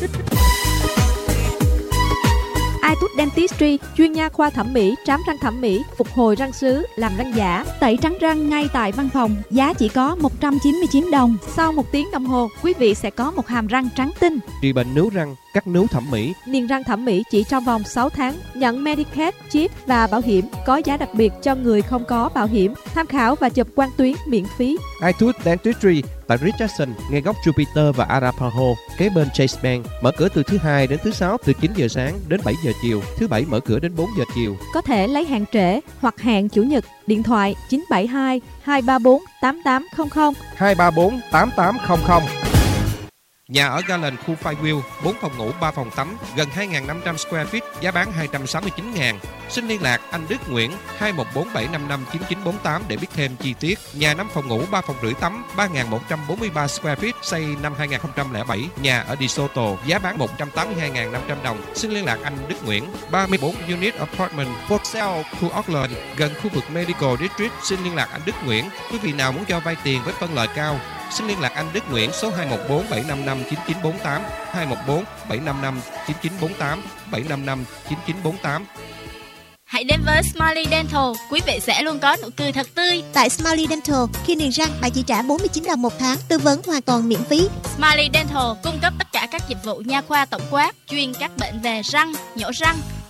iTooth Dentistry, chuyên nha khoa thẩm mỹ, trám răng thẩm mỹ, phục hồi răng sứ, làm răng giả, tẩy trắng răng ngay tại văn phòng, giá chỉ có 199 đồng. Sau 1 tiếng đồng hồ, quý vị sẽ có một hàm răng trắng tinh. Trị bệnh nướu răng, cắt nướu thẩm mỹ. Niềng răng thẩm mỹ chỉ trong vòng 6 tháng, nhận Medicaid, chip và bảo hiểm, có giá đặc biệt cho người không có bảo hiểm. Tham khảo và chụp quang tuyến miễn phí. iTooth Dentistry tại Richardson, ngay góc Jupiter và Arapaho, kế bên Chase Bank, mở cửa từ thứ Hai đến thứ Sáu từ 9 giờ sáng đến 7 giờ chiều, thứ Bảy mở cửa đến 4 giờ chiều. Có thể lấy hẹn trễ hoặc hẹn Chủ nhật, điện thoại 972 234 8800 234 8800. Nhà ở Garland, khu Fireview, 4 phòng ngủ, 3 phòng tắm, gần 2.500 square feet, giá bán 269.000. Xin liên lạc anh Đức Nguyễn 214-755-9948 để biết thêm chi tiết. Nhà 5 phòng ngủ, 3 phòng rưỡi tắm, 3.143 square feet, xây năm 2007. Nhà ở DeSoto, giá bán 182.500 đồng. Xin liên lạc anh Đức Nguyễn. 34 unit apartment for sale, khu Auckland, gần khu vực Medical District. Xin liên lạc anh Đức Nguyễn. Quý vị nào muốn cho vay tiền với phân lời cao, xin liên lạc anh Đức Nguyễn số 214 755 9948, 214 755 9948, 755 9948. Hãy đến với Smiley Dental, quý vị sẽ luôn có nụ cười thật tươi. Tại Smiley Dental, khi niềng răng bạn chỉ trả 49 đồng một tháng, tư vấn hoàn toàn miễn phí. Smiley Dental cung cấp tất cả các dịch vụ nha khoa tổng quát, chuyên các bệnh về răng, nhổ răng,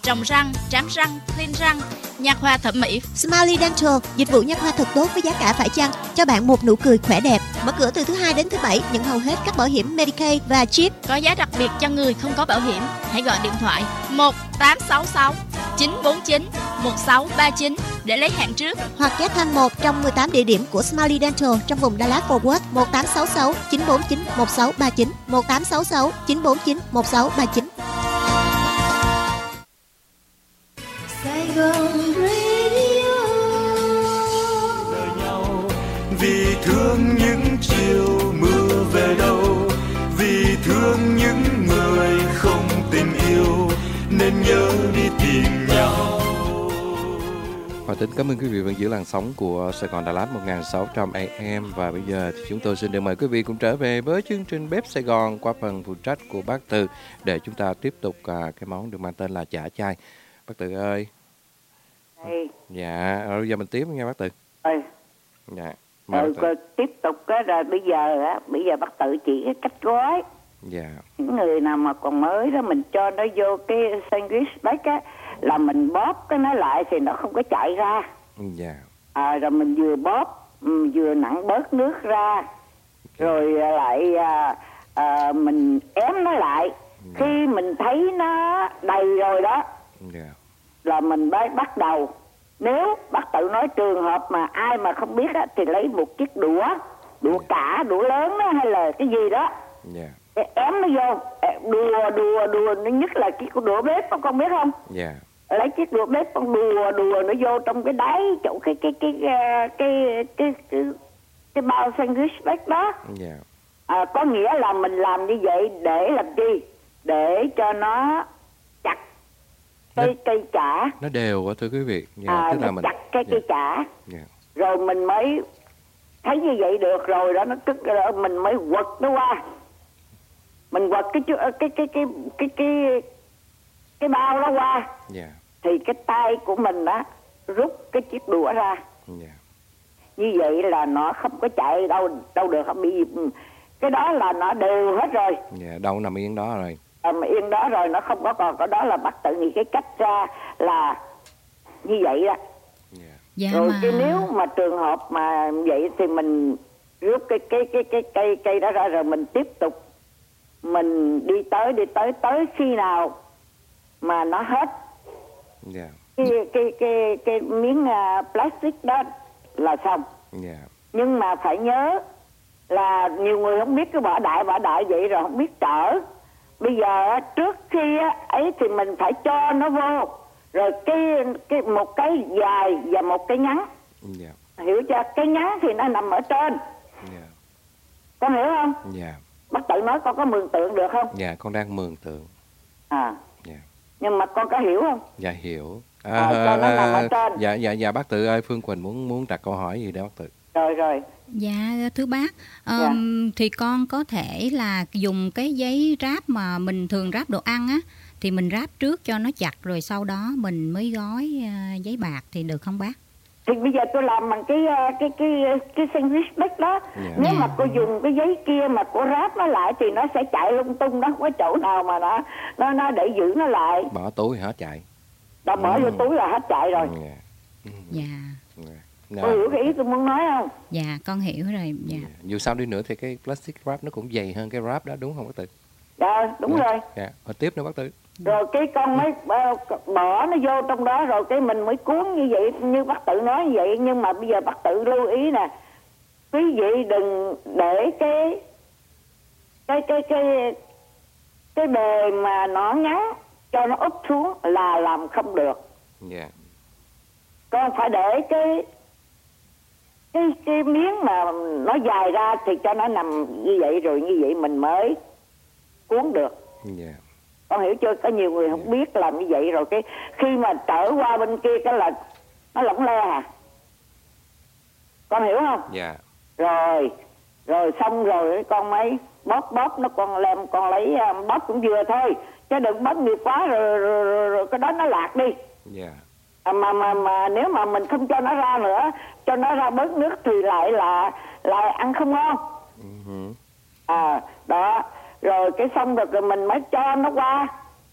trồng răng, trám răng, clean răng, nha khoa thẩm mỹ. Smiley Dental, dịch vụ nha khoa thật tốt với giá cả phải chăng, cho bạn một nụ cười khỏe đẹp. Mở cửa từ thứ Hai đến thứ Bảy, nhận hầu hết các bảo hiểm Medicaid và CHIP. Có giá đặc biệt cho người không có bảo hiểm. Hãy gọi điện thoại 1866 949 1639 để lấy hẹn trước, hoặc ghé thăm một trong 18 địa điểm của Smiley Dental trong vùng Dallas Fort Worth. 1866 949 1639 1866 949 1639. Sài Gòn Radio. Đời nhau vì thương những chiều mưa về đâu, vì thương những người không tình yêu nên nhớ đi tìm nhau. Hòa Tính cảm ơn quý vị vẫn giữ làn sóng của Sài Gòn Đà Lạt 1600 AM. Và bây giờ thì chúng tôi xin được mời quý vị cùng trở về với chương trình Bếp Sài Gòn qua phần phụ trách của bác Từ, để chúng ta tiếp tục cái món được mang tên là chả chay. Bác Từ ơi. Dạ, rồi giờ mình tiếp nghe bác Từ. Dạ. Rồi tiếp tục cái rồi bây giờ bác Tự chỉ cái cách gói. Dạ. Những người nào mà còn mới đó mình cho nó vô cái sandwich bag á, là mình bóp cái nó lại thì nó không có chạy ra. Dạ. Rồi mình vừa bóp vừa nặn bớt nước ra, rồi lại mình ém nó lại. Khi mình thấy nó đầy rồi đó, là mình bắt đầu. Nếu bác Tự nói trường hợp mà ai mà không biết á, thì lấy một chiếc đũa cả, đũa lớn đó, hay là cái gì đó, ém nó vô, đùa nó, nhất là chiếc đũa bếp, con biết không? Lấy chiếc đũa bếp con đùa nó vô trong cái đáy chỗ cái bao sandwich bag đó. Có nghĩa là mình làm như vậy để làm chi? Để cho nó chặt cây chả, nó đều thưa quý vị. Tức là mình chặt cây chả, rồi mình mới thấy như vậy được rồi đó, nó tức rồi mình mới quật nó qua, mình quật cái bao đó qua, thì cái tay của mình đó rút cái chiếc đũa ra, như vậy là nó không có chạy đâu được, không bị cái đó là nó đều hết rồi. Đâu nằm yên đó rồi. Mà yên đó rồi, nó không có còn có đó, là bác Tự nghĩ cái cách ra là như vậy đó. Rồi cái nếu mà trường hợp mà vậy thì mình rút cái cây đó ra, rồi mình tiếp tục mình đi tới khi nào mà nó hết cái miếng plastic đó là xong. Nhưng mà phải nhớ là nhiều người không biết, cái bỏ đại vậy rồi không biết trở. Bây giờ trước khi ấy thì mình phải cho nó vô, rồi cái một cái dài và một cái ngắn. Hiểu chưa? Cái ngắn thì nó nằm ở trên. Con hiểu không? Bác Tự nói con có mường tượng được không? Dạ, con đang mường tượng. Nhưng mà con có hiểu không? Dạ hiểu. Cho nó nằm ở trên. Dạ bác Tự ơi, Phương Quỳnh muốn đặt câu hỏi gì đó bác Tự. Rồi. Dạ thưa bác, thì con có thể là dùng cái giấy ráp mà mình thường ráp đồ ăn á, thì mình ráp trước cho nó chặt, rồi sau đó mình mới gói giấy bạc thì được không bác? Thì bây giờ tôi làm bằng cái sandwich bag đó. Nếu mà cô dùng cái giấy kia mà cô ráp nó lại thì nó sẽ chạy lung tung đó, không có chỗ nào mà nó để giữ nó lại. Bỏ túi hết chạy. Đó, bỏ vô túi là hết chạy rồi. Cô hiểu cái ý tôi muốn nói không? Dạ con hiểu rồi. Dù sao đi nữa thì cái plastic wrap nó cũng dày hơn cái wrap đó, đúng không bác Tự? Dạ đúng rồi. Và tiếp nữa bác Tự. Rồi cái con mới bỏ nó vô trong đó, rồi cái mình mới cuốn như vậy, như bác Tự nói như vậy. Nhưng mà bây giờ bác Tự lưu ý nè, quý vị đừng để cái bề mà nó ngắn cho nó úp xuống là làm không được. Con phải để cái miếng mà nó dài ra thì cho nó nằm như vậy, rồi như vậy mình mới cuốn được. Con hiểu chưa? Có nhiều người không biết làm như vậy, rồi cái khi mà trở qua bên kia cái là nó lỏng le con hiểu không? Rồi xong rồi con mới bóp nó, con lấy bóp cũng vừa thôi, chứ đừng bóp nhiều quá rồi cái đó nó lạc đi. Mà nếu mà mình không cho nó ra nữa, cho nó ra bớt nước thì lại ăn không ngon. Đó, rồi cái xong rồi mình mới cho nó qua,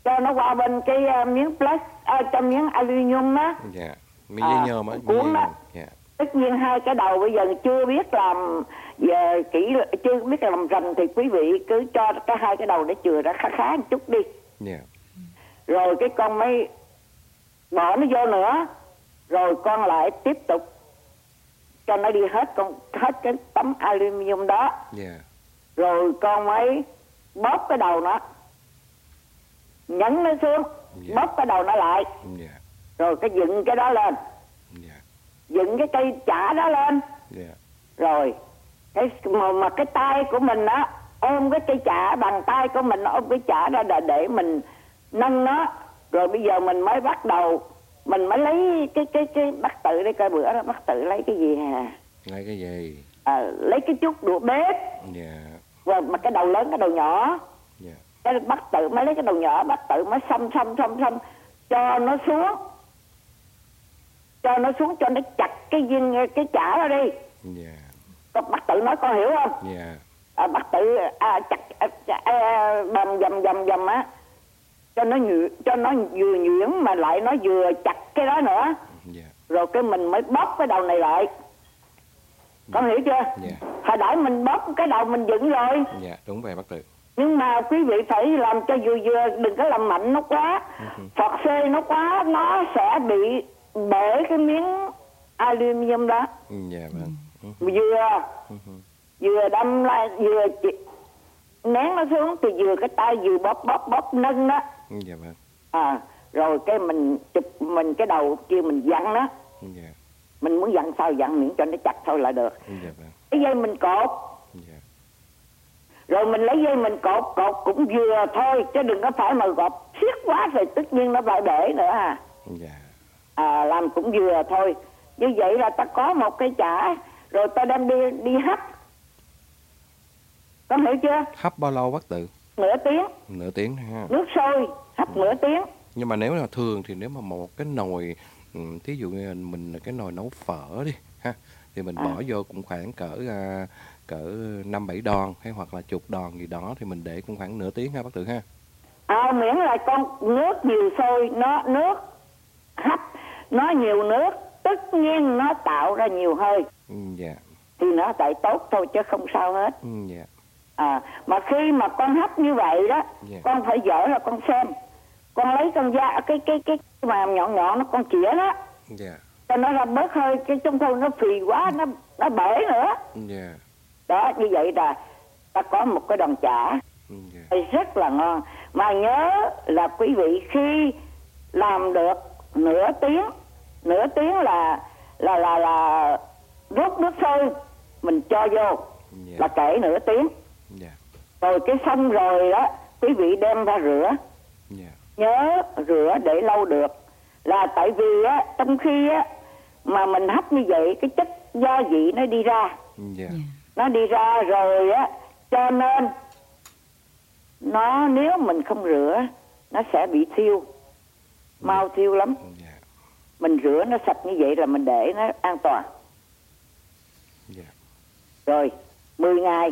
cho nó qua bên cái miếng trong miếng aluminium á. Dạ. Miếng giấy nhôm á. Cuốn đó. Dạ. Tất nhiên hai cái đầu bây giờ chưa biết làm về kỹ, chưa biết làm rành thì quý vị cứ cho cái hai cái đầu để chừa ra khá một chút đi. Dạ. Rồi cái con mới bỏ nó vô nữa, rồi con lại tiếp tục cho nó đi hết cái tấm aluminium đó. Dạ. Rồi con mới bóp cái đầu nó, nhấn nó xuống, bóp cái đầu nó lại. Dạ. Rồi cái dựng cái đó lên. Dạ. Dựng cái cây chả đó lên. Dạ. Rồi cái mà cái tay của mình á ôm cái cây chả, bằng tay của mình ôm cái chả ra để mình nâng nó. Rồi bây giờ mình mới bắt đầu, mình mới lấy cái bát tự đây, coi bữa đó bát tự lấy cái gì hả? Lấy cái gì? Lấy cái chút đũa bếp. Dạ. Rồi mà cái đầu lớn cái đầu nhỏ. Dạ. Cái bát tự mới lấy cái đầu nhỏ, bát tự mới xăm cho nó xuống. Cho nó xuống cho nó chặt cái viên cái chả đó đi. Dạ. Con bác tự nói con hiểu không? Dạ. Bác tự chặt bầm dầm á, cho nó vừa nhuyễn mà lại nó vừa chặt cái đó nữa. Dạ. Rồi cái mình mới bóp cái đầu này lại. Con hiểu chưa? Dạ. Hồi nãy mình bóp cái đầu mình dựng rồi. Dạ, đúng vậy bác tự. Nhưng mà quý vị phải làm cho vừa, đừng có làm mạnh nó quá. Phọt xê nó quá, nó sẽ bị bể cái miếng aluminium đó. Dạ vâng. Vừa đâm lại, vừa nén nó xuống thì vừa cái tay vừa bóp nâng đó. Dạ vâng. Rồi cái mình chụp mình cái đầu kia mình dặn nó. Dạ. Mình muốn dặn sao dặn, miễn cho nó chặt thôi là được. Dạ vâng. Cái dây mình cột. Dạ. Rồi mình lấy dây mình cột cũng vừa thôi, chứ đừng có phải mà gọt siết quá rồi tất nhiên nó phải bể nữa à. Dạ. Làm cũng vừa thôi. Như vậy là ta có một cái chả, rồi ta đem đi hấp. Con hiểu chưa? Hấp bao lâu bác tự? Nửa tiếng. Nửa tiếng ha. Nước sôi hấp nửa tiếng. Nhưng mà nếu là thường thì nếu mà một cái nồi, thí dụ như mình là cái nồi nấu phở đi ha, thì mình bỏ vô cũng khoảng cỡ 5-7 đòn hay hoặc là chục đòn gì đó, thì mình để cũng khoảng nửa tiếng ha bác tự ha. Miễn là con nước nhiều sôi, nó nước hấp, nó nhiều nước, tất nhiên nó tạo ra nhiều hơi. Dạ. Thì nó tại tốt thôi chứ không sao hết. Dạ. Mà khi mà con hấp như vậy đó, con phải dở ra con xem. Con lấy con da cái mà nhọn nó con chĩa đó. Dạ. Cho nó ra bớt hơi, cái trong thôi nó phì quá, nó bể nữa. Dạ. Đó, như vậy là ta có một cái đòn chả. Rất là ngon. Mà nhớ là quý vị khi làm được nửa tiếng là rút nước sôi mình cho vô, là kể nửa tiếng. Rồi cái xong rồi đó, quý vị đem ra rửa. Nhớ rửa để lâu được, là tại vì á trong khi á mà mình hấp như vậy cái chất gia vị nó đi ra. Nó đi ra rồi á, cho nên nó nếu mình không rửa nó sẽ bị thiêu, mau thiêu lắm. Mình rửa nó sạch như vậy là mình để nó an toàn. Rồi 10 ngày.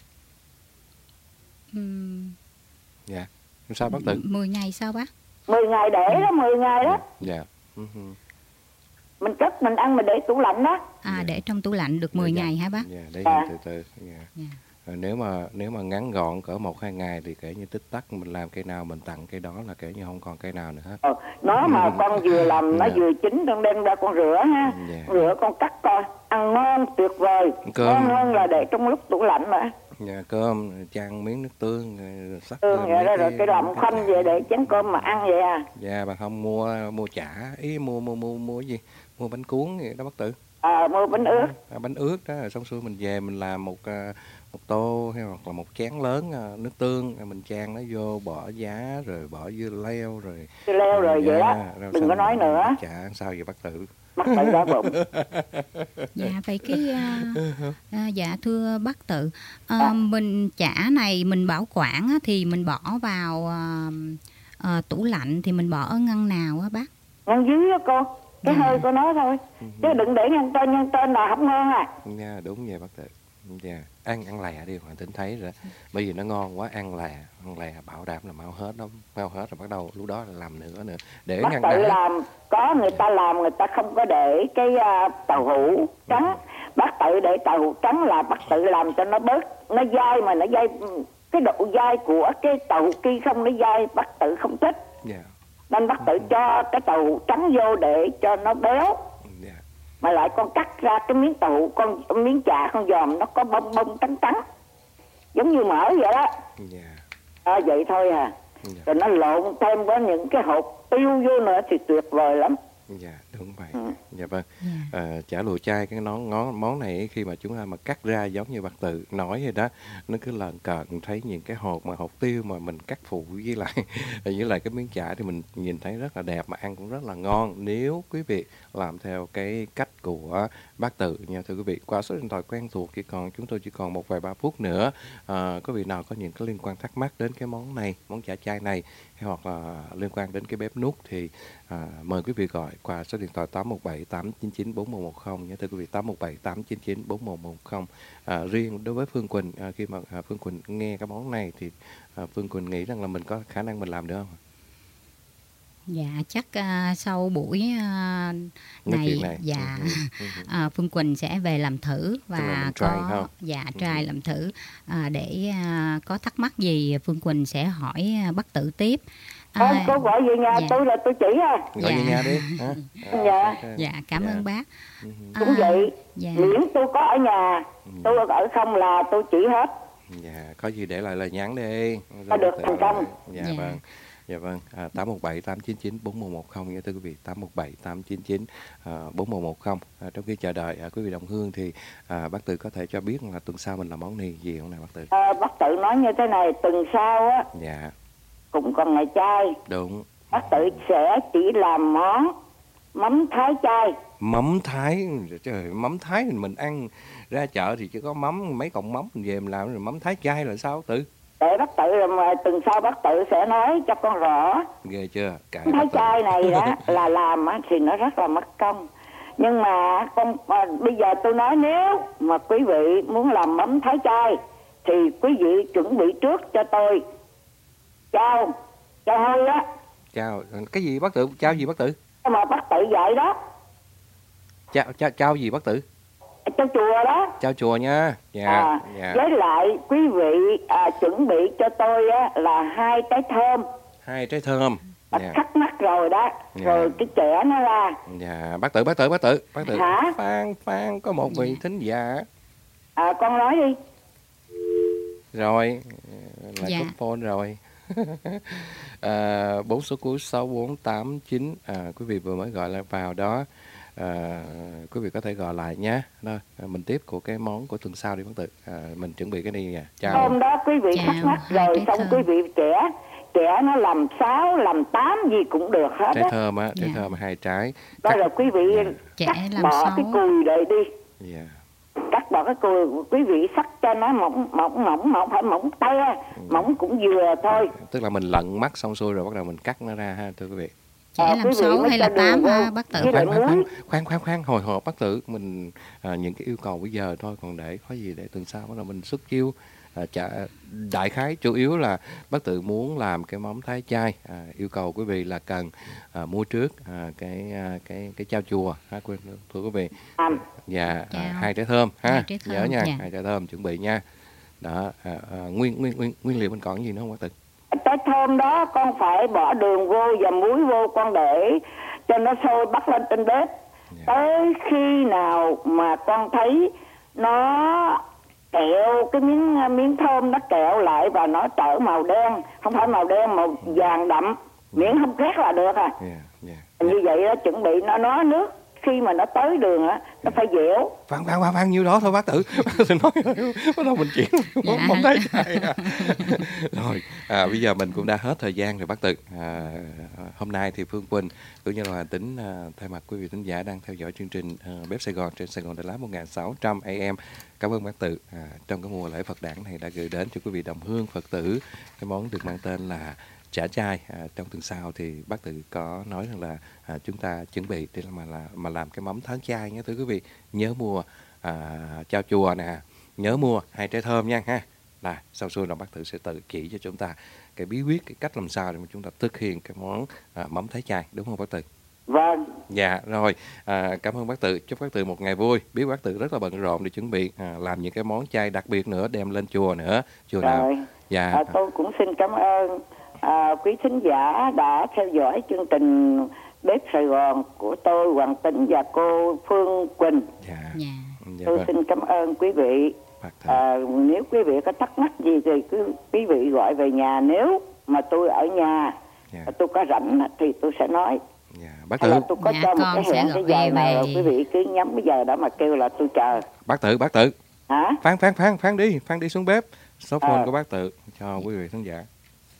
Dạ. Sao bác tự? 10 ngày sao bác? 10 ngày để đó, 10 ngày đó. Dạ. Mình cất mình ăn mình để tủ lạnh đó. Để trong tủ lạnh được 10 ngày hả bác? Dạ, để từ từ. Rồi nếu mà ngắn gọn cỡ 1-2 ngày thì kể như tích tắc mình làm cây nào mình tặng cây đó, là kể như không còn cây nào nữa hết. Nó mà con vừa làm nó vừa chín, con đem ra con rửa ha. Rửa con cắt coi, ăn ngon tuyệt vời. Ngon hơn là để trong lúc tủ lạnh mà. Dạ, cơm chan miếng nước tương sắc rồi cái làm khoanh về để chén cơm mà ăn vậy à. Dạ, bà không mua chả, ý mua gì? Mua bánh cuốn gì đó bác tự. Mua bánh ướt. Bánh ướt đó, rồi xong xuôi mình về mình làm một tô hay hoặc là một chén lớn nước tương, mình chan nó vô, bỏ giá rồi bỏ dưa leo rồi. Dưa leo rồi vậy đó. Đừng có nói nữa. Chả ăn sao vậy bác tự? Bác tự đói bụng. Dạ vậy cái dạ thưa bác tự, mình chả này mình bảo quản á, thì mình bỏ vào tủ lạnh thì mình bỏ ở ngăn nào á bác? Ngăn dưới á cô. Cái hơi của nó thôi. Chứ đừng để ngăn trên là không ngon à. Dạ đúng vậy bác tự. Dạ, ăn lè đi Hoàng Tính thấy rồi. Bởi vì nó ngon quá, ăn lè bảo đảm là mau hết rồi bắt đầu lúc đó là làm nữa để Bác ngăn tự đá. làm, có người ta làm người ta không có để cái tàu hũ trắng. Bác tự để tàu hũ trắng là bác tự làm cho nó bớt, nó dai mà nó dai, cái độ dai của cái tàu hũ kia không nó dai, bác tự không thích. Dạ. Nên bác tự cho cái tàu hũ trắng vô để cho nó béo. Mà lại con cắt ra cái miếng tàu hũ, con miếng chả con giòm nó có bông bông trắng trắng giống như mỡ vậy đó. Vậy thôi à. Rồi nó lộn thêm với những cái hột tiêu vô nữa thì tuyệt vời lắm. Dạ đúng vậy. Dạ vâng. Chả lụa chai cái món này khi mà chúng ta mà cắt ra giống như bác Tự nói vậy đó, nó cứ lần cợt thấy những cái hột tiêu mà mình cắt phụ với lại cái miếng chả thì mình nhìn thấy rất là đẹp mà ăn cũng rất là ngon nếu quý vị làm theo cái cách của bác Tự nha thưa quý vị. Qua số điện thoại quen thuộc chúng tôi chỉ còn một vài 3 phút nữa. Quý vị nào có những cái liên quan thắc mắc đến cái món này, món chả chai này hoặc là liên quan đến cái bếp nút thì mời quý vị gọi qua số điện thoại 817 899 4110 nhé thưa quý vị, 817 899 4110. Riêng đối với Phương Quỳnh, khi mà Phương Quỳnh nghe cái món này thì Phương Quỳnh nghĩ rằng là mình có khả năng mình làm được không? Dạ chắc sau buổi này dạ Phương Quỳnh sẽ về làm thử và có try làm thử để có thắc mắc gì Phương Quỳnh sẽ hỏi bác Tự tiếp. Cô gọi về nhà tôi là tôi chỉ ha. Gọi về nhà đi. Dạ cảm ơn bác. Cũng vậy. Miễn tôi có ở nhà, tôi ở không là tôi chỉ hết. Dạ, có gì để lại lời nhắn đi. Có được thành công. Dạ vâng, 817 899 4110 nha thưa quý vị, 817 899 4110. Trong khi chờ đợi quý vị đồng hương thì bác Tự có thể cho biết là tuần sau mình làm món gì không nào bác Tự? Bác Tự nói như thế này, tuần sau á cũng còn ngày chay. Đúng. Bác Tự sẽ chỉ làm món mắm thái chay. Mắm Thái, trời, mắm Thái mình ăn ra chợ thì chỉ có mắm, mấy cọng mắm mình về mình làm, rồi mắm Thái chay là sao Tự? Để bác Tự mà tuần sau bác Tự sẽ nói cho con rõ. Ghê chưa? Thái chay này đó là làm thì nó rất là mất công. Nhưng mà bây giờ tôi nói nếu mà quý vị muốn làm mắm Thái chay thì quý vị chuẩn bị trước cho tôi chao hơi á. Chao cái gì bác Tự? Chao gì bác Tự? Mà bác Tự dạy đó. Chao gì bác Tự? Chao chùa đó. Chao chùa nha. Dạ. Với lại quý vị chuẩn bị cho tôi á là 2 trái thơm. 2 trái thơm. Thắc mắc rồi đó. Rồi cái chẻ nó ra. Dạ, bác Tự. Hả? Phan có một vị thính giả. Con nói đi. Rồi, lại cúp phone rồi. 4 số cuối 6489. Quý vị vừa mới gọi lại vào đó. Quý vị có thể gọi lại nhé. Mình tiếp của cái món của tuần sau đi bác Tự. Mình chuẩn bị cái này nha. Chào. Hôm đó quý vị thắc mắc rồi xong quý vị trẻ nó làm 6, làm 8 gì cũng được hết. Trái thơm á, trái thơm 2 trái. Rồi quý vị cắt bỏ cái cùi đây đi. Cắt bỏ cái cùi, quý vị sắc cho nó mỏng, phải mỏng te, mỏng cũng vừa thôi. Tức là mình lận mắt xong xuôi rồi bắt đầu mình cắt nó ra ha thưa quý vị. Trẻ làm 6 hay là 8 ha bác Tự? Khoan, hồi hộp bác Tự. Mình những cái yêu cầu bây giờ thôi, còn để có gì để tuần sau bắt đầu mình xuất chiêu. Đại khái chủ yếu là bác Tự muốn làm cái món Thái chay, yêu cầu quý vị là cần mua trước cái chao chùa ha thưa quý vị. Dạ, 2 trái thơm ha, nhớ nha, 2 trái thơm chuẩn bị nha. Đó, nguyên liệu mình còn cái gì nữa không bác Tự? Trái thơm đó con phải bỏ đường vô và muối vô, con để cho nó sôi bắt lên trên bếp. Tới khi nào mà con thấy nó kẹo, cái miếng thơm nó kẹo lại và nó trở màu đen, không phải màu đen, màu vàng đậm, miễn không khét là được à. Như vậy đó, chuẩn bị nó nước khi mà nó tới đường á, nó phải dẻo. Khoan nhiêu đó thôi bác Tự. Nói bắt đầu mình chuyển món Thái chay. Rồi, bây giờ mình cũng đã hết thời gian rồi bác Tự. Hôm nay thì Phương Quỳnh cũng như là Hoàng Tính thay mặt quý vị thính giả đang theo dõi chương trình Bếp Sài Gòn trên Sài Gòn Đà Lạt 1600 AM. Cảm ơn bác Tự trong cái mùa lễ Phật đản này đã gửi đến cho quý vị đồng hương Phật tử cái món được mang tên là chả chay. Trong tuần sau thì bác Tự có nói rằng là chúng ta chuẩn bị để mà làm cái mắm Thái chay nhé thưa quý vị. Nhớ mua chao chùa nè, nhớ mua 2 trái thơm nha ha. Là sau xuôi là bác Tự sẽ tự chỉ cho chúng ta cái bí quyết, cái cách làm sao để mà chúng ta thực hiện cái món mắm Thái Chai, đúng không bác Tự? Vâng. Dạ rồi, cảm ơn bác Tự, chúc bác Tự một ngày vui. Biết bác Tự rất là bận rộn để chuẩn bị làm những cái món chay đặc biệt nữa, đem lên chùa nữa. Chùa rồi. nào? Dạ. Tôi cũng xin cảm ơn quý thính giả đã theo dõi chương trình Bếp Sài Gòn của tôi, Hoàng Tính và cô Phương Quỳnh. Dạ. Tôi vâng. xin cảm ơn quý vị. Nếu quý vị có thắc mắc gì thì cứ quý vị gọi về nhà. Nếu mà tôi ở nhà, tôi có rảnh thì tôi sẽ nói. Bác Hay Tự. là tôi có cho một cái hẹn cái giờ nào rồi quý vị cứ nhắm cái giờ đó mà kêu là tôi chờ. Bác Tự. Hả? Phan đi xuống bếp. Số phone của bác Tự cho quý vị khán giả.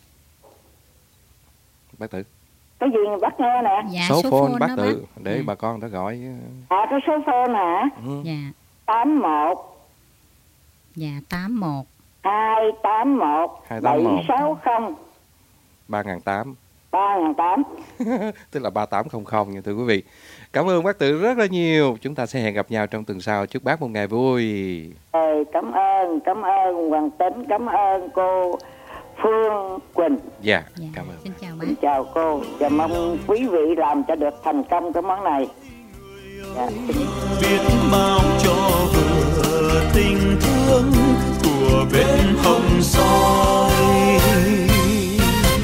Bác Tự. Cái gì bác nghe nè? Dạ, số phone bác đó Tự bác. để bà con đã gọi. Cái số phone hả? Dạ. 81. Dạ 81 281 760 3008. 3008. Tức là 3800 nha thưa quý vị. Cảm ơn bác Tự rất là nhiều. Chúng ta sẽ hẹn gặp nhau trong tuần sau. Chúc bác một ngày vui. Cảm ơn Hoàng Tính, cảm ơn cô Phương Quỳnh. Dạ, cảm ơn. Xin chào bác. Xin chào cô và mong quý vị làm cho được thành công cái món này. Biết bao